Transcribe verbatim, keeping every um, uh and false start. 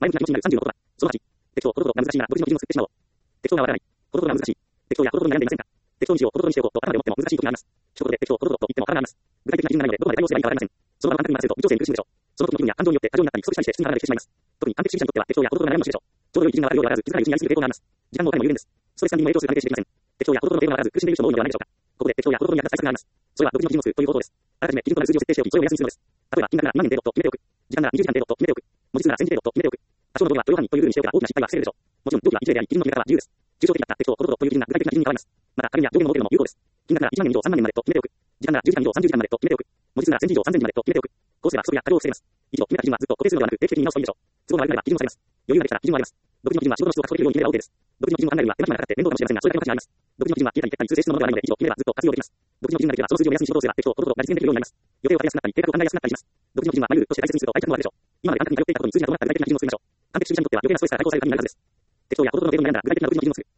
前向きな気持ちになるさんじゅうの言葉。そのはち、適当、ほどほどが難しいなら独自の基準を作ってしまおう。適当がわからない。ほどほどが難しい。適当やほどほどに悩んでいませんか。適当にしよう、ほどほどにしておこうと頭で思っても難しい時があります。一言で適当、ほどほどと言ってもわからないます。具体的な基準がないのでどこまで対応すればいいかわかりません。その場の感覚に任せると微調整に苦しむでしょう。その時の気分や感情によって過剰になったり不足したりして質が離れてきてしまいます。特に完璧主義者にとっては適当やほどほどが悩む話でしょう。ちょうど良い基準がわかるようでわからず、気づかないうちにやりすぎる傾向があります。時間もお金も有限です。ストレス管理も影響する関係していません。適当やほどほどの程度がわからず苦しんでいる人も多いのではないでしょうか。ここで適当やほどほどに役立つ対策があります。それは独自の基準を作るということです。あらかじめ基準となる数字を設定しておき、それを目安にするのです。例えば、金額ならにまんえん程度と決めておく。時間ならにじゅうじかん程度と決めておく。文字数ならせんじ程度と決めておく。多少の動画は豊かにという風にしておけば大きな失敗は防げるでしょう。もちろん、上記は一例であり、基準の決め方は自由です。抽象的だった適当ほどほどという基準が具体的な基準に変わります。また、仮にや上限の設けるのも有効です。金額ならいちまんえん以上さんまんえんまでと決めておく。時間ならじゅうじかん以上さんじゅうじかんまでと決めておく。文字数ならせん字以上さんぜん字までと決めておく。こうすれば不足や過剰を防げます。以上、決めた基準はずっと固定するのではなく、定期的に見直すといいでしょう。都合が悪くなれば基準も下げます。余裕ができたら基準も上げます。独自の基準は仕事の質を獲得できるように決めれば OK です。独自の基準を考えるには手間暇がかかって面倒かもしれませんが、それだけの価値があります。独自の基準は消えたり撤回に通性質のものではないので、以上決めればずっと活用できます。独自の基準ができればその数字を目安に仕事をすれば適当ほどほどが実現できるようになります。予定を立てやすくなったり、計画を考えやすくなったりします。独自の基準はマイルールとして大切にすると大切なのはでしょう。今まで感覚に頼っていたことに通じが伴った具体的な基準を作りましょう。完璧主義者にとっては予定がストレスから解放されるためにならずです。適当やほどほどの程度に悩んだら具体的な独自の基準を作る。